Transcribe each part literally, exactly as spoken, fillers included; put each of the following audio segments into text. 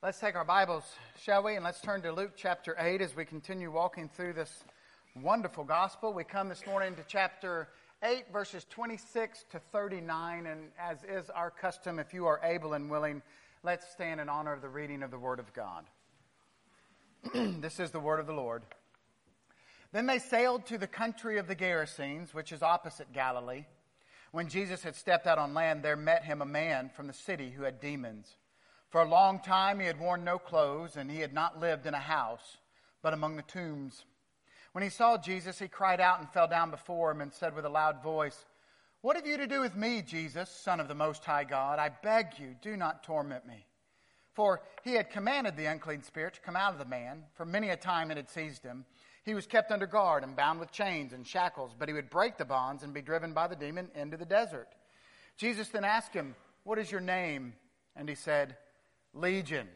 Let's take our Bibles, shall we? And let's turn to Luke chapter eight as we continue walking through this wonderful gospel. We come this morning to chapter eight, verses twenty-six to thirty-nine. And as is our custom, if you are able and willing, let's stand in honor of the reading of the Word of God. This is the word of the Lord. Then they sailed to the country of the Gerasenes, which is opposite Galilee. When Jesus had stepped out on land, there met him a man from the city who had demons. For a long time he had worn no clothes, and he had not lived in a house, but among the tombs. When he saw Jesus, he cried out and fell down before him and said with a loud voice, "What have you to do with me, Jesus, Son of the Most High God? I beg you, do not torment me." For he had commanded the unclean spirit to come out of the man. For many a time it had seized him. He was kept under guard and bound with chains and shackles, but he would break the bonds and be driven by the demon into the desert. Jesus then asked him, "What is your name?" And he said, "Legion,"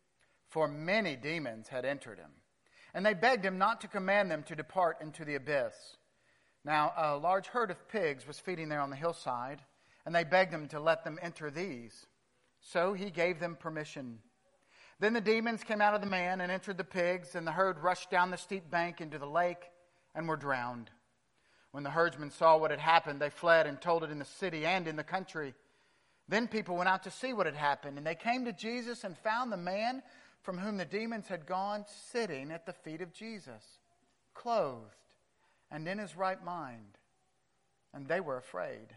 for many demons had entered him. And they begged him not to command them to depart into the abyss. Now a large herd of pigs was feeding there on the hillside, and they begged him to let them enter these. So he gave them permission. Then the demons came out of the man and entered the pigs, and the herd rushed down the steep bank into the lake and were drowned. When the herdsmen saw what had happened, they fled and told it in the city and in the country. Then people went out to see what had happened, and they came to Jesus and found the man from whom the demons had gone sitting at the feet of Jesus, clothed and in his right mind. And they were afraid.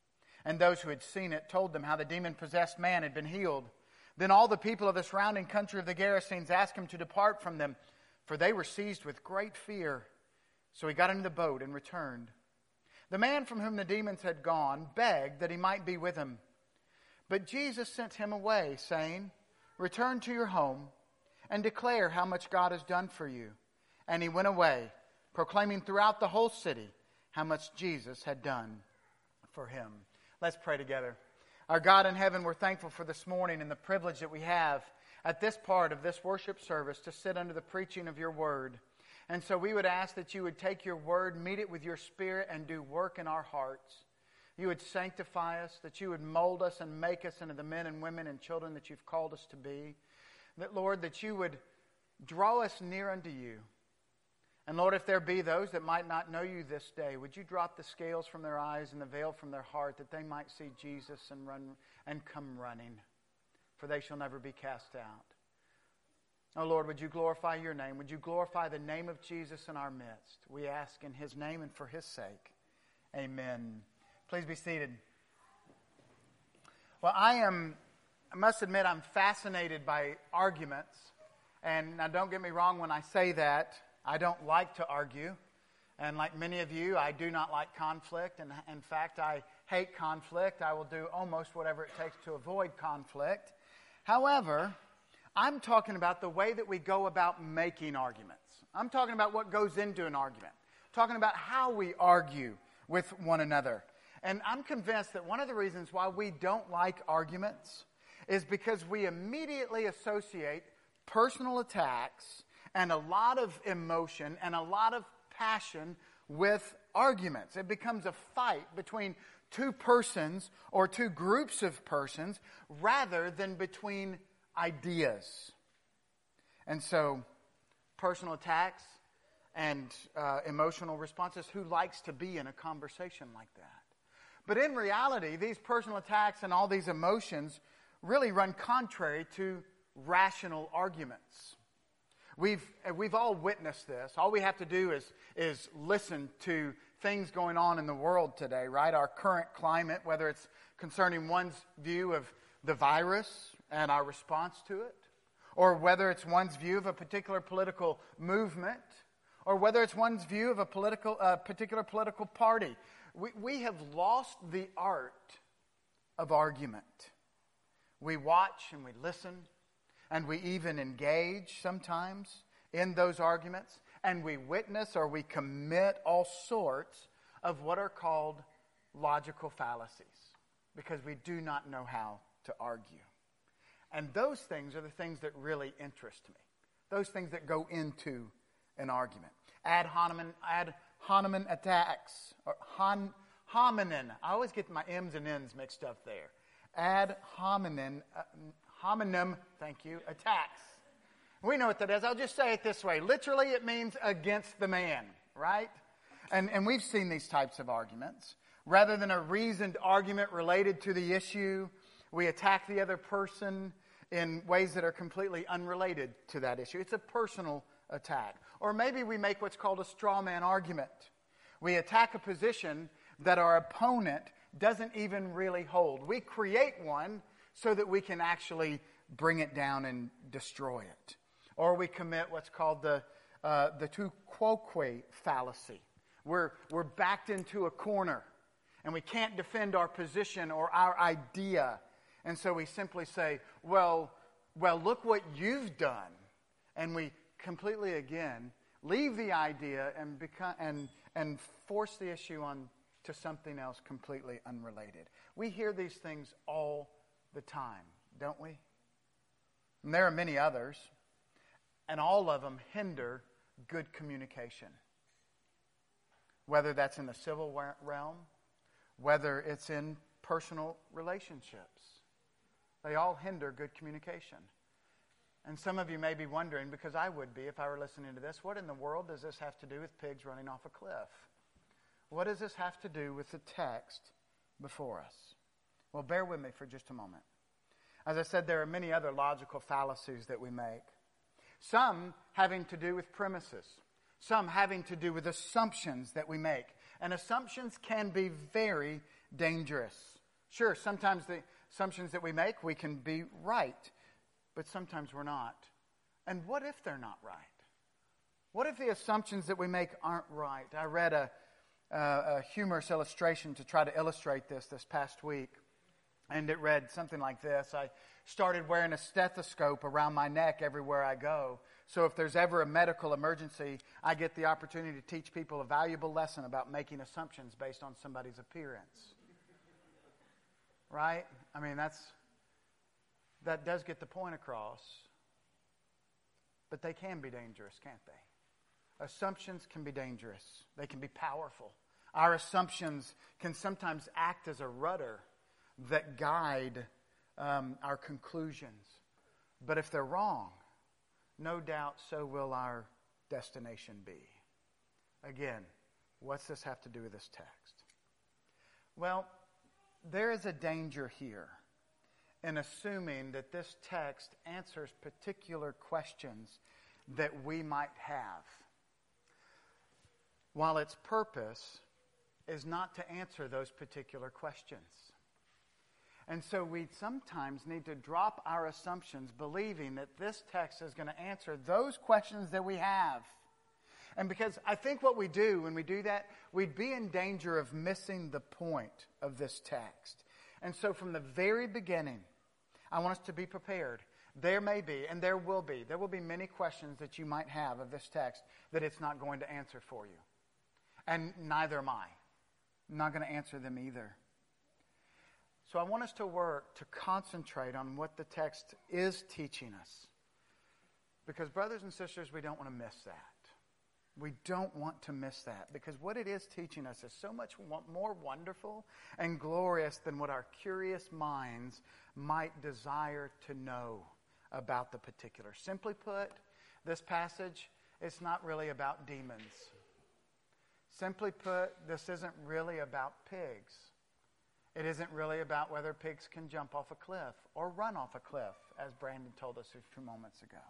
And those who had seen it told them how the demon-possessed man had been healed. Then all the people of the surrounding country of the Gerasenes asked him to depart from them, for they were seized with great fear. So he got into the boat and returned. The man from whom the demons had gone begged that he might be with him. But Jesus sent him away, saying, "Return to your home and declare how much God has done for you." And he went away, proclaiming throughout the whole city how much Jesus had done for him. Let's pray together. Our God in heaven, we're thankful for this morning and the privilege that we have at this part of this worship service to sit under the preaching of your word. And so we would ask that you would take your word, meet it with your spirit, and do work in our hearts. You would sanctify us, that you would mold us and make us into the men and women and children that you've called us to be. That, Lord, that you would draw us near unto you. And Lord, if there be those that might not know you this day, would you drop the scales from their eyes and the veil from their heart, that they might see Jesus and run and come running, for they shall never be cast out. Oh Lord, would you glorify your name? Would you glorify the name of Jesus in our midst? We ask in his name and for his sake. Amen. Please be seated. Well, I am, I must admit, I'm fascinated by arguments. And now don't get me wrong when I say that. I don't like to argue. And like many of you, I do not like conflict. And in fact, I hate conflict. I will do almost whatever it takes to avoid conflict. However, I'm talking about the way that we go about making arguments. I'm talking about what goes into an argument. I'm talking about how we argue with one another. And I'm convinced that one of the reasons why we don't like arguments is because we immediately associate personal attacks and a lot of emotion and a lot of passion with arguments. It becomes a fight between two persons or two groups of persons rather than between ideas. And so, personal attacks and uh, emotional responses, who likes to be in a conversation like that? But in reality, these personal attacks and all these emotions really run contrary to rational arguments. We've we've all witnessed this. All we have to do is, is listen to things going on in the world today, right? Our current climate, whether it's concerning one's view of the virus and our response to it, or whether it's one's view of a particular political movement, or whether it's one's view of a political, uh, particular political party. We, we have lost the art of argument. We watch and we listen, and we even engage sometimes in those arguments, and we witness or we commit all sorts of what are called logical fallacies, because we do not know how to argue. And those things are the things that really interest me. Those things that go into an argument. Ad hominem, ad hominem attacks, or hon, hominin. I always get my M's and N's mixed up there. Ad hominem, uh, homonym, thank you, attacks. We know what that is. I'll just say it this way. Literally, it means against the man, right? And, and we've seen these types of arguments. Rather than a reasoned argument related to the issue, we attack the other person in ways that are completely unrelated to that issue. It's a personal attack. Or maybe we make what's called a straw man argument. We attack a position that our opponent doesn't even really hold. We create one so that we can actually bring it down and destroy it. Or we commit what's called the uh, the tu quoque fallacy. We're, we're backed into a corner and we can't defend our position or our idea. And so we simply say, well, well, look what you've done. And we completely, again, leave the idea and become and and force the issue on to something else completely unrelated. We hear these things all the time, don't we? And there are many others, and all of them hinder good communication. Whether that's in the civil realm, whether it's in personal relationships. They all hinder good communication. And some of you may be wondering, because I would be if I were listening to this, what in the world does this have to do with pigs running off a cliff? What does this have to do with the text before us? Well, bear with me for just a moment. As I said, there are many other logical fallacies that we make. Some having to do with premises. Some having to do with assumptions that we make. And assumptions can be very dangerous. Sure, sometimes the assumptions that we make, we can be right. But sometimes we're not. And what if they're not right? What if the assumptions that we make aren't right? I read a, a, a humorous illustration to try to illustrate this this past week. And it read something like this. I started wearing a stethoscope around my neck everywhere I go. So if there's ever a medical emergency, I get the opportunity to teach people a valuable lesson about making assumptions based on somebody's appearance. Right? I mean, that's that does get the point across. But they can be dangerous, can't they? Assumptions can be dangerous. They can be powerful. Our assumptions can sometimes act as a rudder that guide um, our conclusions. But if they're wrong, no doubt so will our destination be. Again, what's this have to do with this text? Well, there is a danger here in assuming that this text answers particular questions that we might have, while its purpose is not to answer those particular questions. And so we sometimes need to drop our assumptions, believing that this text is going to answer those questions that we have. And because I think what we do when we do that, we'd be in danger of missing the point of this text. And so from the very beginning, I want us to be prepared. There may be, and there will be, there will be many questions that you might have of this text that it's not going to answer for you. And neither am I. I'm not going to answer them either. So I want us to work to concentrate on what the text is teaching us. Because brothers and sisters, we don't want to miss that. We don't want to miss that. Because what it is teaching us is so much more wonderful and glorious than what our curious minds might desire to know about the particular. Simply put, this passage is not really about demons. Simply put, this isn't really about pigs. It isn't really about whether pigs can jump off a cliff or run off a cliff, as Brandon told us a few moments ago.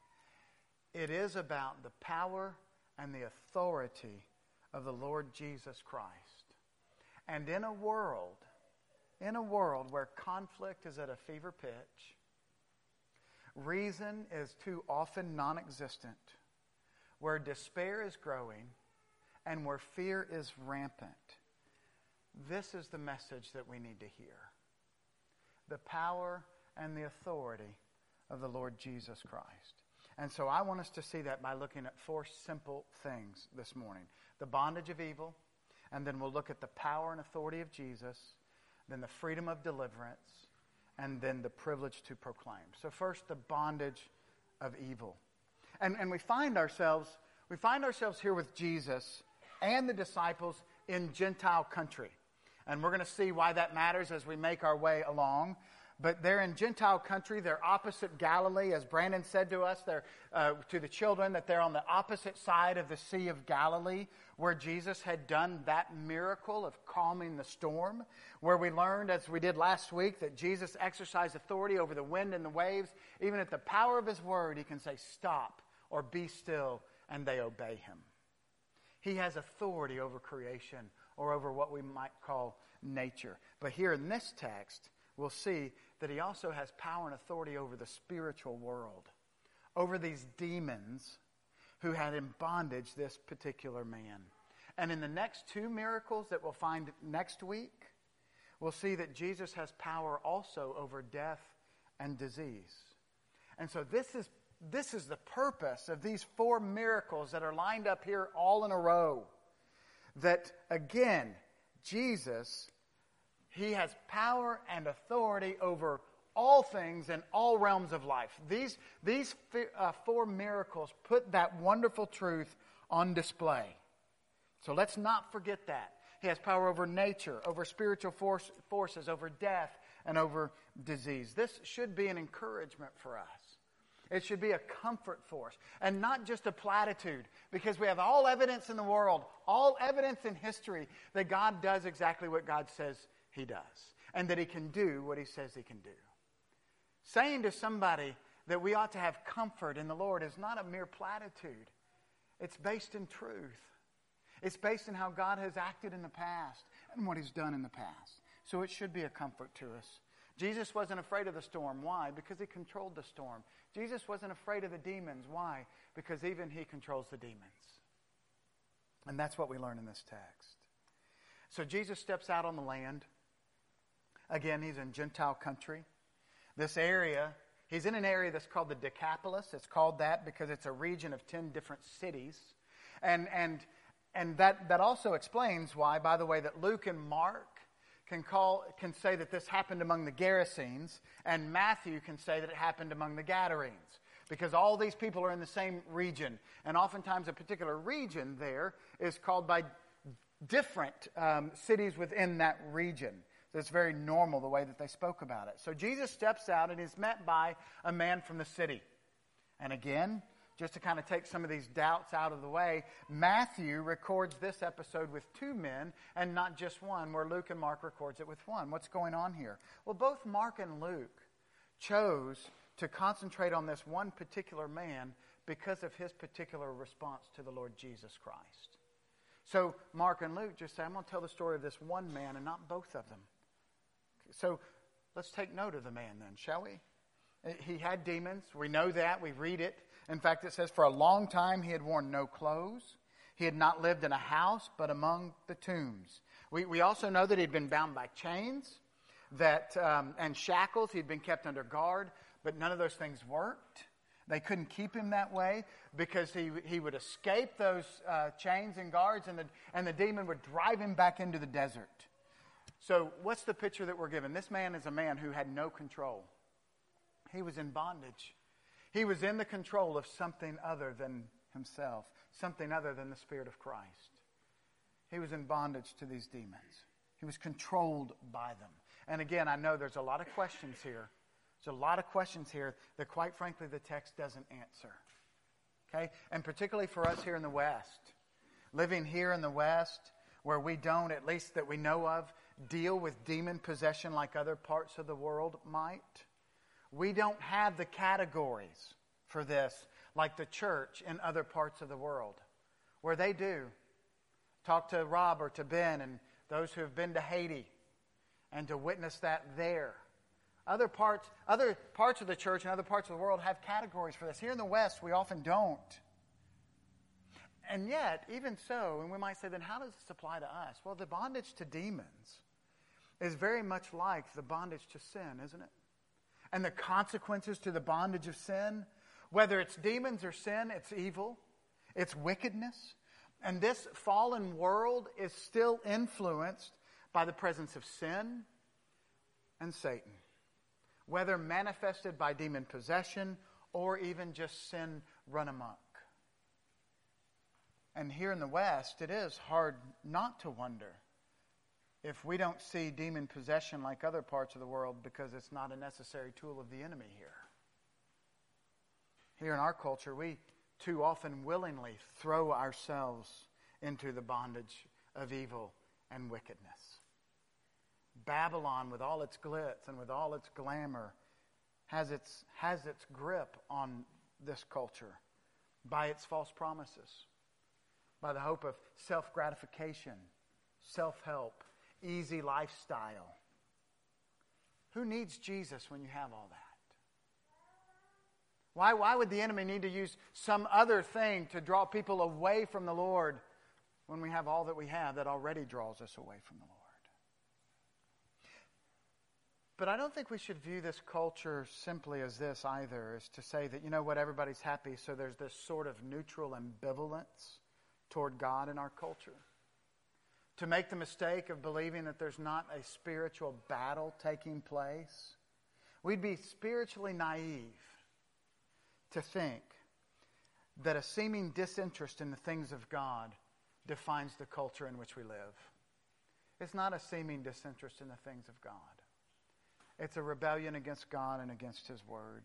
It is about the power and the authority of the Lord Jesus Christ. And in a world, in a world where conflict is at a fever pitch, reason is too often non-existent, where despair is growing, and where fear is rampant, this is the message that we need to hear. The power and the authority of the Lord Jesus Christ. And so I want us to see that by looking at four simple things this morning. The bondage of evil, and then we'll look at the power and authority of Jesus, then the freedom of deliverance, and then the privilege to proclaim. So first, the bondage of evil. And, and we find ourselves, we find ourselves here with Jesus and the disciples in Gentile country. And we're going to see why that matters as we make our way along. But they're in Gentile country. They're opposite Galilee. As Brandon said to us, they're, uh, to the children, that they're on the opposite side of the Sea of Galilee, where Jesus had done that miracle of calming the storm, where we learned, as we did last week, that Jesus exercised authority over the wind and the waves. Even at the power of his word, he can say, stop or be still, and they obey him. He has authority over creation, or over what we might call nature. But here in this text, we'll see that he also has power and authority over the spiritual world, over these demons who had in bondage this particular man. And in the next two miracles that we'll find next week, we'll see that Jesus has power also over death and disease. And so this is this is the purpose of these four miracles that are lined up here all in a row. That, again, Jesus, he has power and authority over all things in all realms of life. These, these uh, four miracles put that wonderful truth on display. So let's not forget that. He has power over nature, over spiritual force, forces, over death, and over disease. This should be an encouragement for us. It should be a comfort for us, and not just a platitude, because we have all evidence in the world, all evidence in history that God does exactly what God says he does, and that he can do what he says he can do. Saying to somebody that we ought to have comfort in the Lord is not a mere platitude. It's based in truth. It's based in how God has acted in the past and what he's done in the past. So it should be a comfort to us. Jesus wasn't afraid of the storm. Why? Because he controlled the storm. Jesus wasn't afraid of the demons. Why? Because even he controls the demons. And that's what we learn in this text. So Jesus steps out on the land. Again, he's in Gentile country. This area, he's in an area that's called the Decapolis. It's called that because it's a region of ten different cities. And and and that, that also explains why, by the way, that Luke and Mark can call can say that this happened among the Gerasenes, and Matthew can say that it happened among the Gadarenes, because all these people are in the same region, and oftentimes a particular region there is called by different um, cities within that region. So it's very normal the way that they spoke about it. So Jesus steps out and is met by a man from the city. And again, just to kind of take some of these doubts out of the way, Matthew records this episode with two men and not just one, where Luke and Mark records it with one. What's going on here? Well, both Mark and Luke chose to concentrate on this one particular man because of his particular response to the Lord Jesus Christ. So Mark and Luke just say, I'm going to tell the story of this one man and not both of them. So let's take note of the man then, shall we? He had demons. We know that. We read it. In fact, it says, for a long time he had worn no clothes. He had not lived in a house, but among the tombs. We, we also know that he'd been bound by chains that um, and shackles. He'd been kept under guard, but none of those things worked. They couldn't keep him that way because he he would escape those uh, chains and guards, and the, and the demon would drive him back into the desert. So what's the picture that we're given? This man is a man who had no control. He was in bondage. He was in the control of something other than himself, something other than the Spirit of Christ. He was in bondage to these demons. He was controlled by them. And again, I know there's a lot of questions here. There's a lot of questions here that, quite frankly, the text doesn't answer. Okay? And particularly for us here in the West, living here in the West, where we don't, at least that we know of, deal with demon possession like other parts of the world might. We don't have the categories for this like the church in other parts of the world, where they do. Talk to Rob or to Ben and those who have been to Haiti and to witness that there. Other parts, other parts of the church and other parts of the world have categories for this. Here in the West, we often don't. And yet, even so, and we might say, then how does this apply to us? Well, the bondage to demons is very much like the bondage to sin, isn't it? And the consequences to the bondage of sin, whether it's demons or sin, it's evil, it's wickedness. And this fallen world is still influenced by the presence of sin and Satan, whether manifested by demon possession or even just sin run amok. And here in the West, it is hard not to wonder if we don't see demon possession like other parts of the world because it's not a necessary tool of the enemy here. Here in our culture, we too often willingly throw ourselves into the bondage of evil and wickedness. Babylon, with all its glitz and with all its glamour, has its, has its grip on this culture by its false promises, by the hope of self-gratification, self-help, easy lifestyle. Who needs Jesus when you have all that? Why, why would the enemy need to use some other thing to draw people away from the Lord when we have all that we have that already draws us away from the Lord? But I don't think we should view this culture simply as this either, as to say that, you know what, everybody's happy, so there's this sort of neutral ambivalence toward God in our culture. To make the mistake of believing that there's not a spiritual battle taking place. We'd be spiritually naive to think that a seeming disinterest in the things of God defines the culture in which we live. It's not a seeming disinterest in the things of God. It's a rebellion against God and against His Word.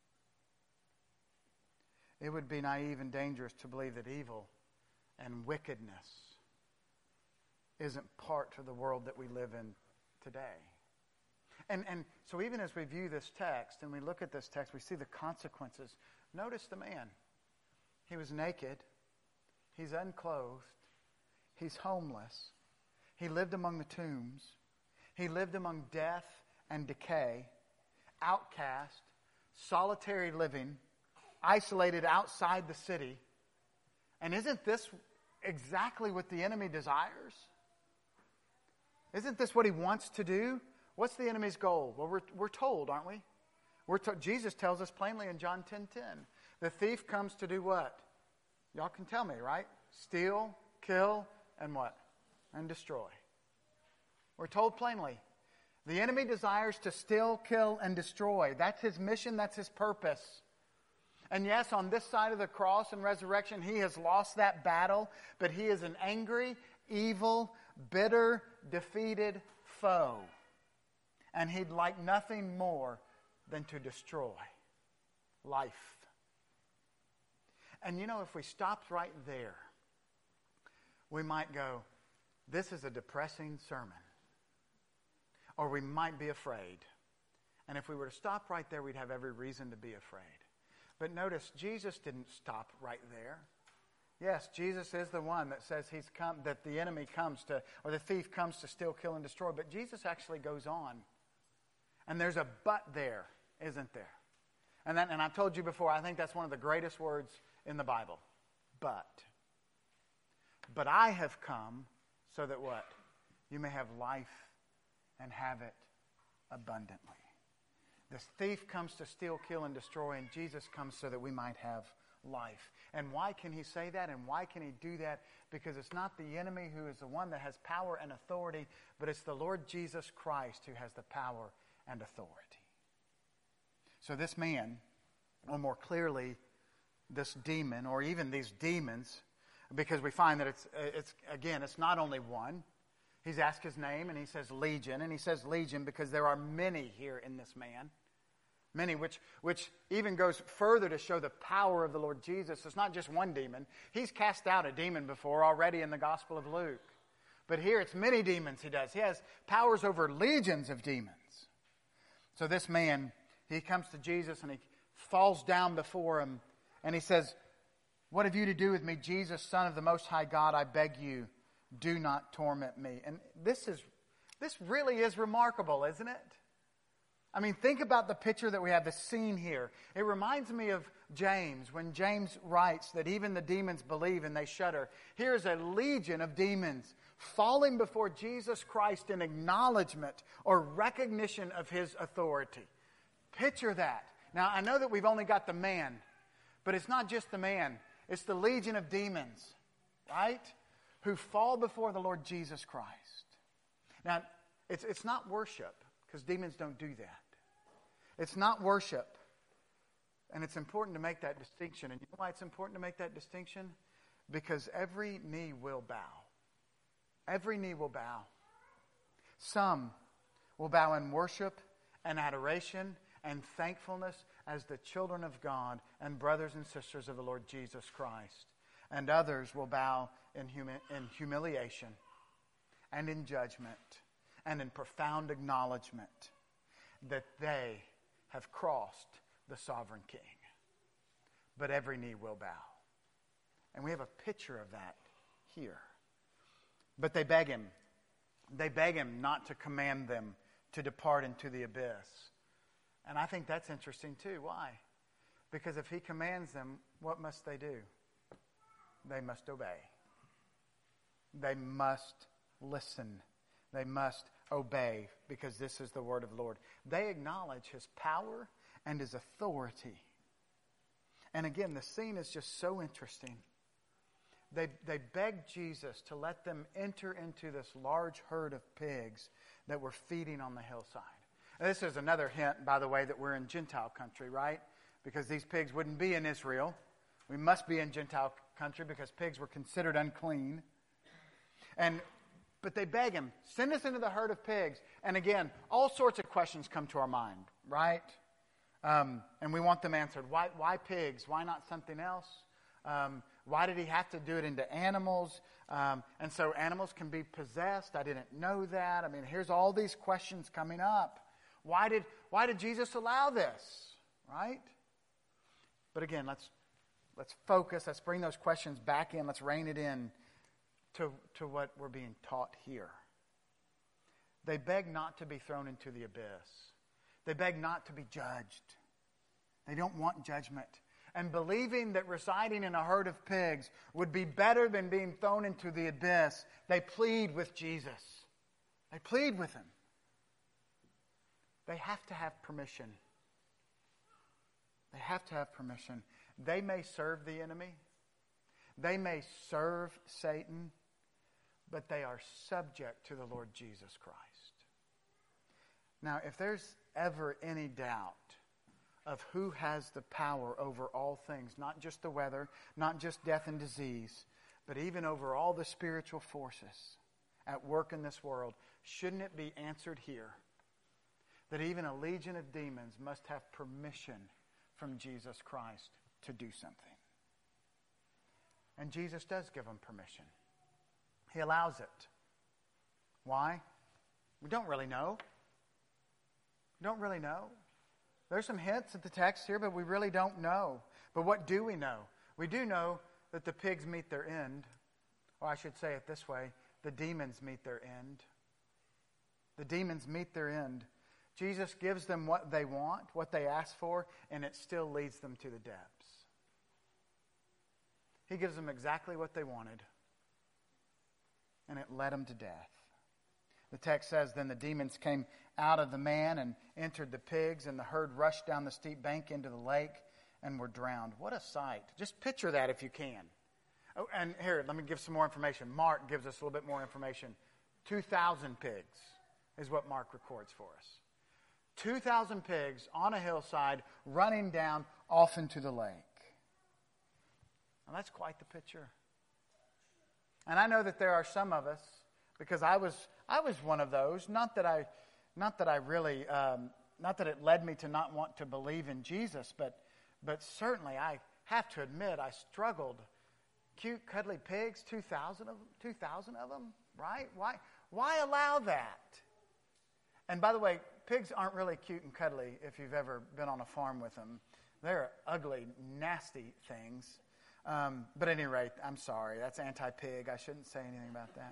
It would be naive and dangerous to believe that evil and wickedness isn't part of the world that we live in today. And, and so even as we view this text and we look at this text, we see the consequences. Notice the man. He was naked. He's unclothed. He's homeless. He lived among the tombs. He lived among death and decay, outcast, solitary living, isolated outside the city. And isn't this exactly what the enemy desires? Isn't this what he wants to do? What's the enemy's goal? Well, we're, we're told, aren't we? We're to, Jesus tells us plainly in John ten ten. The thief comes to do what? Y'all can tell me, right? Steal, kill, and what? And destroy. We're told plainly. The enemy desires to steal, kill, and destroy. That's his mission. That's his purpose. And yes, on this side of the cross and resurrection, he has lost that battle. But he is an angry, evil, bitter, defeated foe. And he'd like nothing more than to destroy life. And you know, if we stopped right there, we might go, this is a depressing sermon. Or we might be afraid. And if we were to stop right there, we'd have every reason to be afraid. But notice, Jesus didn't stop right there. Yes, Jesus is the one that says he's come, that the enemy comes to, or the thief comes to steal, kill, and destroy. But Jesus actually goes on. And there's a but there, isn't there? And that, and I've told you before, I think that's one of the greatest words in the Bible. But. But I have come so that what? You may have life and have it abundantly. This thief comes to steal, kill, and destroy, and Jesus comes so that we might have life. And why can he say that, and why can he do that? Because it's not the enemy who is the one that has power and authority, but it's the Lord Jesus Christ who has the power and authority. So this man, or more clearly, this demon, or even these demons, because we find that it's, it's again, it's not only one. He's asked his name, and he says Legion. And he says Legion because there are many here in this man. Many, which, which even goes further to show the power of the Lord Jesus. It's not just one demon. He's cast out a demon before already in the Gospel of Luke. But here it's many demons he does. He has powers over legions of demons. So this man, he comes to Jesus and he falls down before him. And he says, "What have you to do with me, Jesus, Son of the Most High God? I beg you, do not torment me." And this is, this really is remarkable, isn't it? I mean, think about the picture that we have, the scene here. It reminds me of James, when James writes that even the demons believe and they shudder. Here's a legion of demons falling before Jesus Christ in acknowledgement or recognition of his authority. Picture that. Now, I know that we've only got the man, but it's not just the man. It's the legion of demons, right? Who fall before the Lord Jesus Christ. Now, it's, it's not worship, because demons don't do that. It's not worship. And it's important to make that distinction. And you know why it's important to make that distinction? Because every knee will bow. Every knee will bow. Some will bow in worship and adoration and thankfulness as the children of God and brothers and sisters of the Lord Jesus Christ. And others will bow in, humi- in humiliation and in judgment and in profound acknowledgement that they have crossed the sovereign King. But every knee will bow. And we have a picture of that here. But they beg him. They beg him not to command them to depart into the abyss. And I think that's interesting too. Why? Because if he commands them, what must they do? They must obey. They must listen. They must obey, because this is the word of the Lord. They acknowledge his power and his authority. And again, the scene is just so interesting. They, they begged Jesus to let them enter into this large herd of pigs that were feeding on the hillside. And this is another hint, by the way, that we're in Gentile country, right? Because these pigs wouldn't be in Israel. We must be in Gentile country because pigs were considered unclean. And But they beg him, send us into the herd of pigs. And again, all sorts of questions come to our mind, right? Um, and we want them answered. Why, why pigs? Why not something else? Um, why did he have to do it into animals? Um, and so animals can be possessed. I didn't know that. I mean, here's all these questions coming up. Why did, why did Jesus allow this, right? But again, let's, let's focus. Let's bring those questions back in. Let's rein it in to, to what we're being taught here. They beg not to be thrown into the abyss. They beg not to be judged. They don't want judgment. And believing that residing in a herd of pigs would be better than being thrown into the abyss, they plead with Jesus. They plead with him. They have to have permission. They have to have permission. They may serve the enemy. They may serve Satan, but they are subject to the Lord Jesus Christ. Now, if there's ever any doubt of who has the power over all things, not just the weather, not just death and disease, but even over all the spiritual forces at work in this world, shouldn't it be answered here that even a legion of demons must have permission from Jesus Christ to do something? And Jesus does give them permission. He allows it. Why? We don't really know. We don't really know. There's some hints at the text here, but we really don't know. But what do we know? We do know that the pigs meet their end. Or I should say it this way, the demons meet their end. The demons meet their end. Jesus gives them what they want, what they ask for, and it still leads them to the depths. He gives them exactly what they wanted, and it led them to death. The text says, then the demons came out of the man and entered the pigs, and the herd rushed down the steep bank into the lake and were drowned. What a sight. Just picture that if you can. Oh, and here, let me give some more information. Mark gives us a little bit more information. two thousand pigs is what Mark records for us. two thousand pigs on a hillside running down off into the lake. Now, that's quite the picture. And I know that there are some of us, because I was I was one of those. Not that I, not that I really, um, not that it led me to not want to believe in Jesus, but but certainly I have to admit I struggled. Cute, cuddly pigs, two thousand of them, two thousand of them, right? Why why allow that? And by the way, pigs aren't really cute and cuddly if you've ever been on a farm with them. They're ugly, nasty things. Um, but at any rate, I'm sorry. That's anti-pig. I shouldn't say anything about that.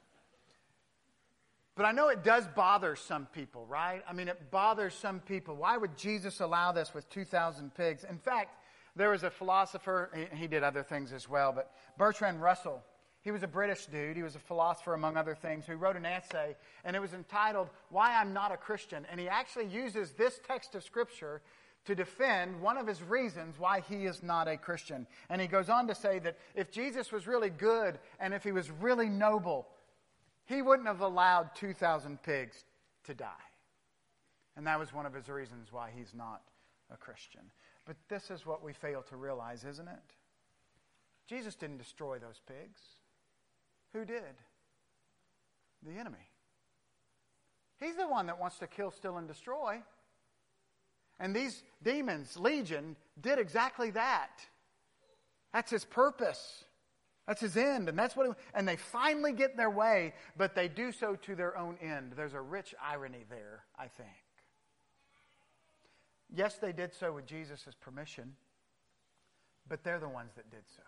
But I know it does bother some people, right? I mean, it bothers some people. Why would Jesus allow this with two thousand pigs? In fact, there was a philosopher, he did other things as well, but Bertrand Russell, he was a British dude. He was a philosopher, among other things, who wrote an essay, and it was entitled, Why I'm Not a Christian. And he actually uses this text of Scripture to defend one of his reasons why he is not a Christian. And he goes on to say that if Jesus was really good and if he was really noble, he wouldn't have allowed two thousand pigs to die. And that was one of his reasons why he's not a Christian. But this is what we fail to realize, isn't it? Jesus didn't destroy those pigs. Who did? The enemy. He's the one that wants to kill, steal, and destroy. And these demons, Legion, did exactly that. That's his purpose. That's his end. And that's what. He, and they finally get their way, but they do so to their own end. There's a rich irony there, I think. Yes, they did so with Jesus' permission, but they're the ones that did so.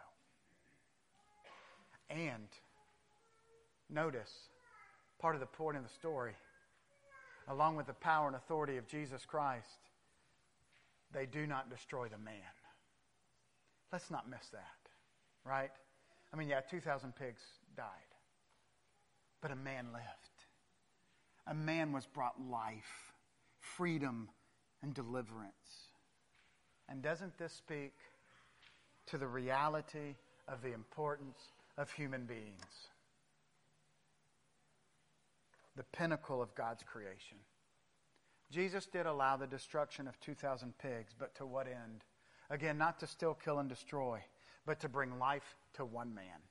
And notice, part of the point of the story, along with the power and authority of Jesus Christ, they do not destroy the man. Let's not miss that, right? I mean, yeah, two thousand pigs died, but a man lived. A man was brought life, freedom, and deliverance. And doesn't this speak to the reality of the importance of human beings? The pinnacle of God's creation. Jesus did allow the destruction of two thousand pigs, but to what end? Again, not to still kill and destroy, but to bring life to one man.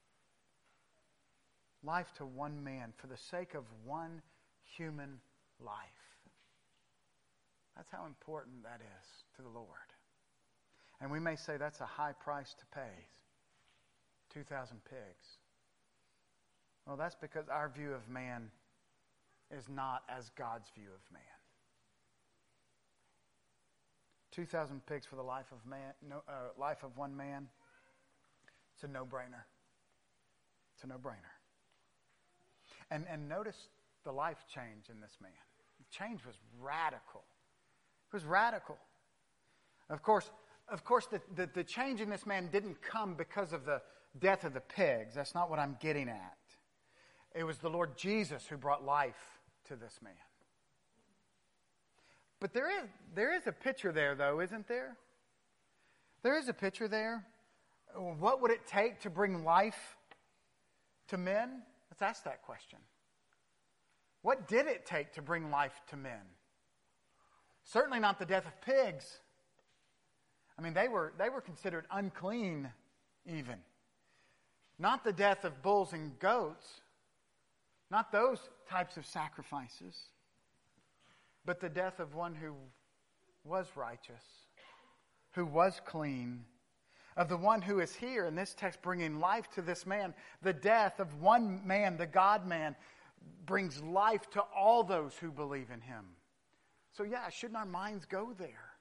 Life to one man for the sake of one human life. That's how important that is to the Lord. And we may say that's a high price to pay. two thousand pigs. Well, that's because our view of man is not as God's view of man. two thousand pigs for the life of man, no, uh, life of one man. It's a no-brainer. It's a no-brainer. And and notice the life change in this man. The change was radical. It was radical. Of course, of course, the, the, the change in this man didn't come because of the death of the pigs. That's not what I'm getting at. It was the Lord Jesus who brought life to this man. But there is there is a picture there, though, isn't there? There is a picture there. What would it take to bring life to men? Let's ask that question. What did it take to bring life to men? Certainly not the death of pigs. I mean, they were they were considered unclean even. Not the death of bulls and goats. Not those types of sacrifices. But the death of one who was righteous, who was clean, of the one who is here in this text bringing life to this man. The death of one man, the God-man, brings life to all those who believe in him. So yeah, shouldn't our minds go there?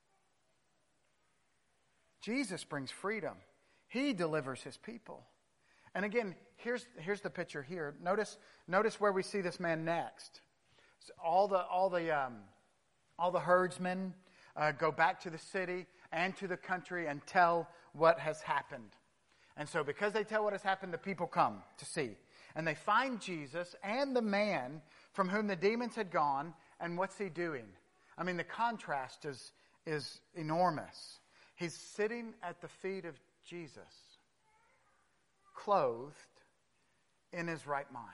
Jesus brings freedom. He delivers his people. And again, here's, here's the picture here. Notice, notice where we see this man next. So all the all the um, all the herdsmen uh, go back to the city and to the country and tell what has happened. And so because they tell what has happened, the people come to see. And they find Jesus and the man from whom the demons had gone. And what's he doing? I mean, the contrast is, is enormous. He's sitting at the feet of Jesus, clothed in his right mind.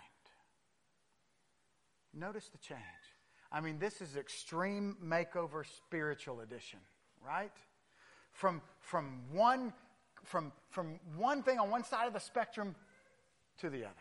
Notice the change. I mean, this is extreme makeover spiritual edition, right? From, from, one, from, from one thing on one side of the spectrum to the other.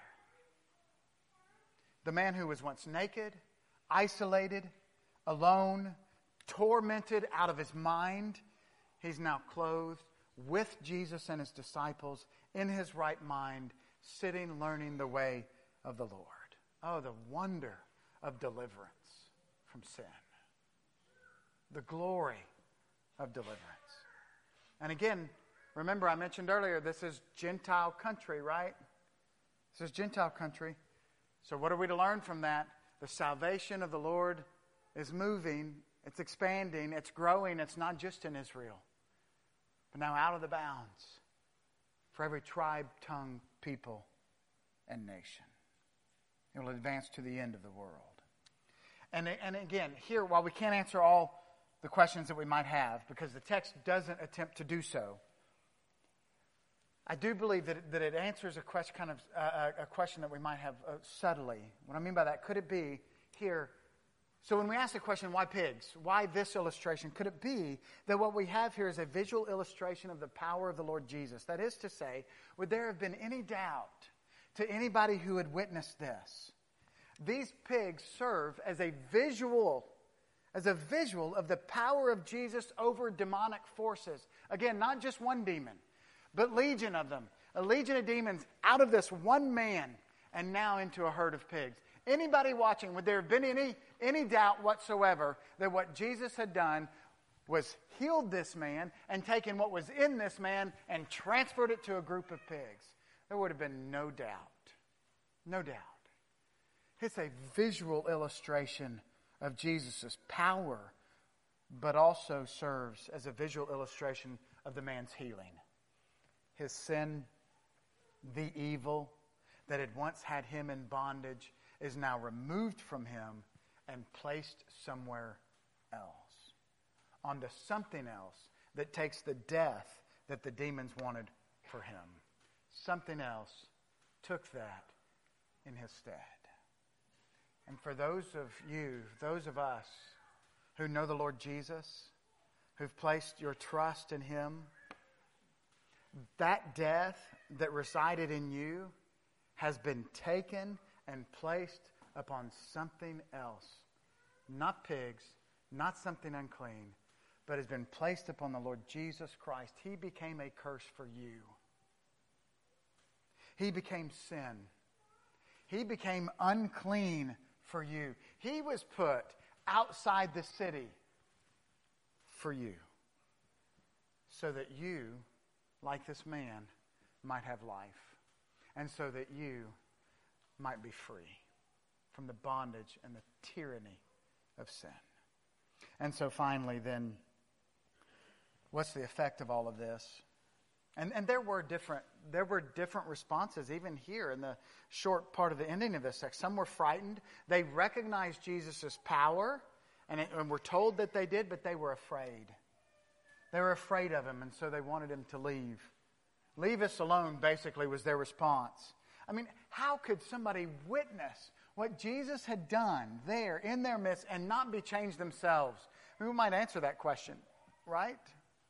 The man who was once naked, isolated, alone, tormented out of his mind, he's now clothed with Jesus and his disciples in his right mind, sitting, learning the way of the Lord. Oh, the wonder of deliverance from sin. The glory of deliverance. And again, remember I mentioned earlier, this is Gentile country, right? This is Gentile country. So what are we to learn from that? The salvation of the Lord is moving, it's expanding, it's growing. It's not just in Israel, but now out of the bounds for every tribe, tongue, people, and nation. It will advance to the end of the world. And, and again, here, while we can't answer all the questions that we might have, because the text doesn't attempt to do so, I do believe that it, that it answers a question, kind of uh, a question that we might have uh, subtly. What I mean by that, could it be here? So when we ask the question, why pigs? Why this illustration? Could it be that what we have here is a visual illustration of the power of the Lord Jesus? That is to say, would there have been any doubt to anybody who had witnessed this These pigs serve as a visual, as a visual of the power of Jesus over demonic forces. Again, not just one demon, but legion of them. A legion of demons out of this one man and now into a herd of pigs. Anybody watching, would there have been any, any doubt whatsoever that what Jesus had done was healed this man and taken what was in this man and transferred it to a group of pigs? There would have been no doubt. No doubt. It's a visual illustration of Jesus' power, but also serves as a visual illustration of the man's healing. His sin, the evil that had once had him in bondage, is now removed from him and placed somewhere else, onto something else that takes the death that the demons wanted for him. Something else took that in his stead. And for those of you, those of us who know the Lord Jesus, who've placed your trust in Him, that death that resided in you has been taken and placed upon something else. Not pigs, not something unclean, but has been placed upon the Lord Jesus Christ. He became a curse for you. He became sin. He became unclean for you. He was put outside the city for you, so that you, like this man, might have life, and so that you might be free from the bondage and the tyranny of sin. And so finally then, what's the effect of all of this? And and there were different there were different responses even here in the short part of the ending of this text. Some were frightened. They recognized Jesus' power, and, it, and were told that they did, but they were afraid. They were afraid of him, and so they wanted him to leave. Leave us alone, basically, was their response. I mean, how could somebody witness what Jesus had done there in their midst and not be changed themselves? I mean, we might answer that question, right?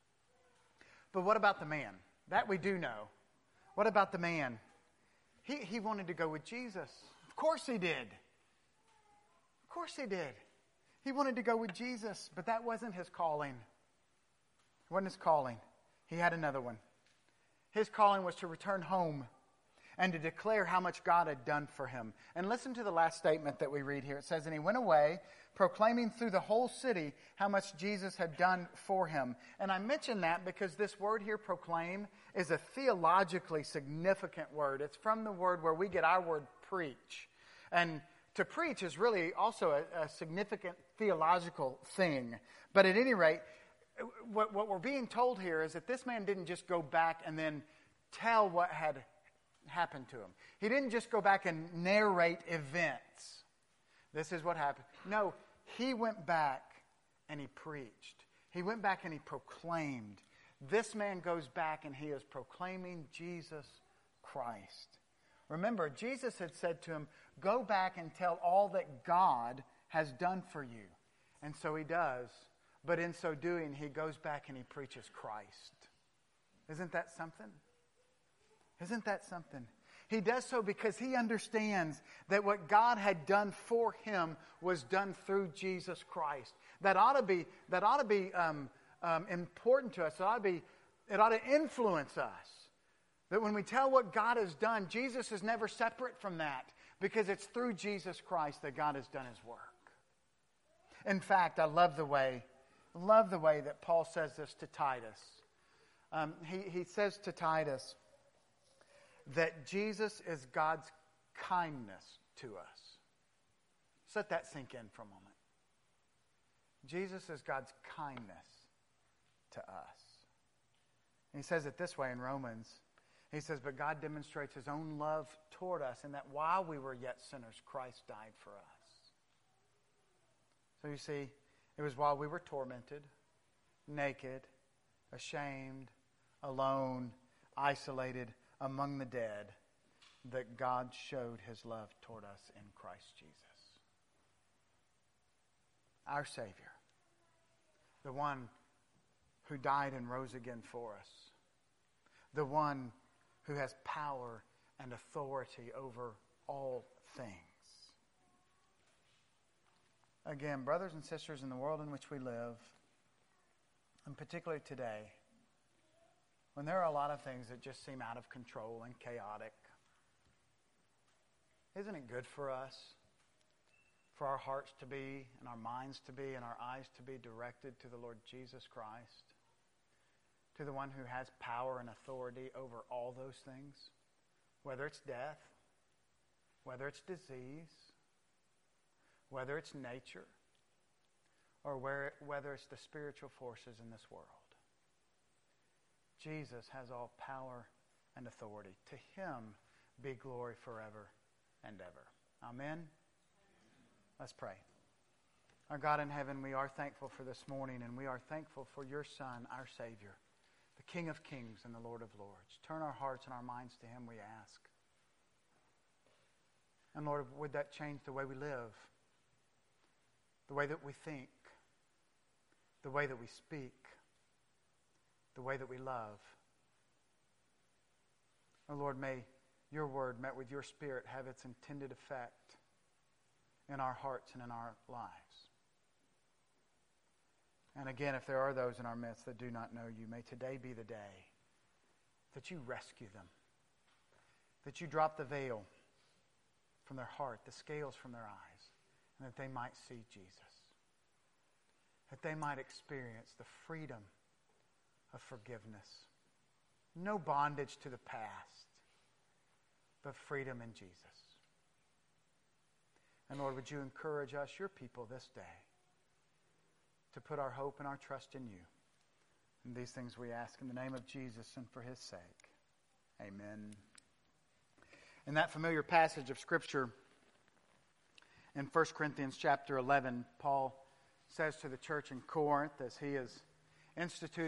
But what about the man? That we do know. What about the man? He, he wanted to go with Jesus. Of course he did. Of course he did. He wanted to go with Jesus, but that wasn't his calling. It wasn't his calling. He had another one. His calling was to return home and to declare how much God had done for him. And listen to the last statement that we read here. It says, "And he went away, proclaiming through the whole city how much Jesus had done for him." And I mention that because this word here, proclaim, is a theologically significant word. It's from the word where we get our word preach. And to preach is really also a, a significant theological thing. But at any rate, what, what we're being told here is that this man didn't just go back and then tell what had happened to him. He didn't just go back and narrate events. This is what happened. No, he went back and he preached. He went back and he proclaimed. This man goes back and he is proclaiming Jesus Christ. Remember, Jesus had said to him, go back and tell all that God has done for you. And so he does. But in so doing, he goes back and he preaches Christ. Isn't that something? Isn't that something? He does so because he understands that what God had done for him was done through Jesus Christ. That ought to be that ought to be um, um, important to us. It ought to be it ought to influence us. That when we tell what God has done, Jesus is never separate from that, because it's through Jesus Christ that God has done His work. In fact, I love the way love the way that Paul says this to Titus. Um, he he says to Titus that Jesus is God's kindness to us. Just let that sink in for a moment. Jesus is God's kindness to us. And he says it this way in Romans. He says, but God demonstrates His own love toward us in that while we were yet sinners, Christ died for us. So you see, it was while we were tormented, naked, ashamed, alone, isolated, among the dead, that God showed His love toward us in Christ Jesus. Our Savior, the one who died and rose again for us, the one who has power and authority over all things. again, brothers and sisters, in the world in which we live, and particularly today, when there are a lot of things that just seem out of control and chaotic, isn't it good for us, for our hearts to be, and our minds to be, and our eyes to be directed to the Lord Jesus Christ, to the one who has power and authority over all those things, whether it's death, whether it's disease, whether it's nature, or where, whether it's the spiritual forces in this world. Jesus has all power and authority. To him be glory forever and ever. Amen? Let's pray. Our God in heaven, we are thankful for this morning, and we are thankful for your Son, our Savior, the King of kings and the Lord of lords. Turn our hearts and our minds to him, we ask. And Lord, would that change the way we live, the way that we think, the way that we speak, the way that we love. Oh Lord, may your word met with your Spirit have its intended effect in our hearts and in our lives. And again, if there are those in our midst that do not know you, may today be the day that you rescue them, that you drop the veil from their heart, the scales from their eyes, and that they might see Jesus, that they might experience the freedom of forgiveness. No bondage to the past, but freedom in Jesus. And Lord, would you encourage us, your people, this day, to put our hope and our trust in you. And these things we ask in the name of Jesus and for his sake. Amen. In that familiar passage of Scripture in First Corinthians chapter eleven, Paul says to the church in Corinth, as he is instituting